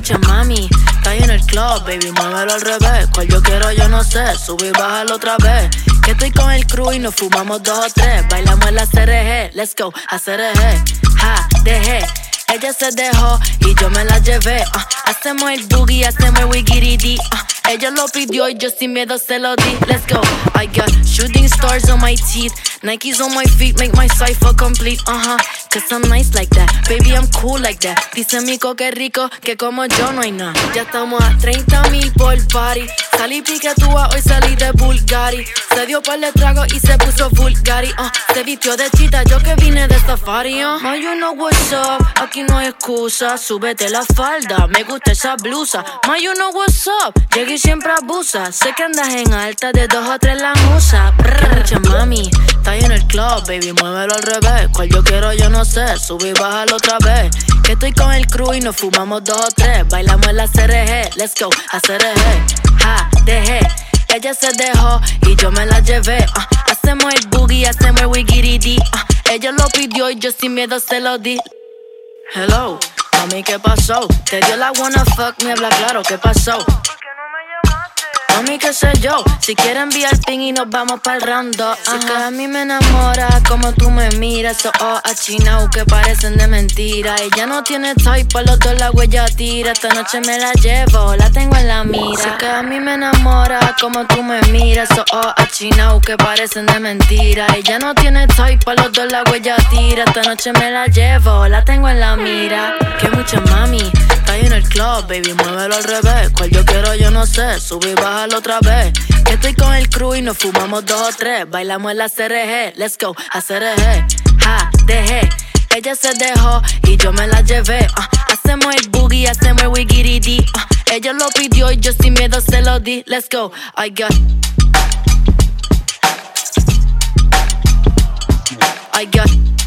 mucha mami. Está en el club, baby, muévelo al revés. Cual yo quiero, yo no sé, sube y bájalo otra vez. Que estoy con el crew y nos fumamos 2 o 3. Bailamos en la CRG, let's go, a CRG. Ja, dejé. Ella se dejó y yo me la llevé. Hacemos el boogie, hacemos el wigiridi. Ella lo pidió y yo sin miedo se lo di. Let's go. I got shooting stars on my teeth, Nikes on my feet, make my cipher complete. Cause I'm nice like that, baby, I'm cool like that. Dice Mico que rico, que como yo no hay nada. Ya estamos a 30,000 por party. Salí piquetúa, hoy salí de Bulgari. Se dio par de trago y se puso Bulgari. Se vistió de chita, yo que vine de safari. Ma, you know what's up, aquí no hay excusa. Súbete la falda, me gusta esa blusa. Ma, you know what's up, llegué y siempre abusa. Sé que andas en alta, de 2 o 3 la musa. Mucha mami, está en el club, baby, muévelo al revés. Cual yo quiero, yo no sé, sube y bájalo otra vez. Que estoy con el crew y nos fumamos 2 o 3. Bailamos en la CRG, let's go, a CRG. Ja, dejé. Ella se dejó y yo me la llevé. Hacemos el boogie, hacemos el wigiridi. Ella lo pidió y yo sin miedo se lo di. Hello, mami, ¿qué pasó? Te dio la wanna fuck, me habla claro, ¿qué pasó? Mami, qué sé yo, si quieres enviar ping y nos vamos pa'l round 2. Que a mí me enamora como tú me miras. Esos ojos achinados que parecen de mentira. Ella no tiene type, pa' los 2 la huella tira. Esta noche me la llevo, la tengo en la mira. Que a mí me enamora como tú me miras. Esos ojos achinados que parecen de mentira. Ella no tiene type, pa' los 2 la huella tira. Esta noche me la llevo, la tengo en la mira. Que mucha mami, está en el club, baby, muévelo al revés. Cual yo quiero, yo no sé, sube y bájalo otra vez. Que estoy con el crew y nos fumamos 2 o 3. Bailamos en la CRG, let's go, a CRG. Ja, dejé. Ella se dejó y yo me la llevé. Hacemos el boogie, hacemos el wigiridi. Ella lo pidió y yo sin miedo se lo di. Let's go, I got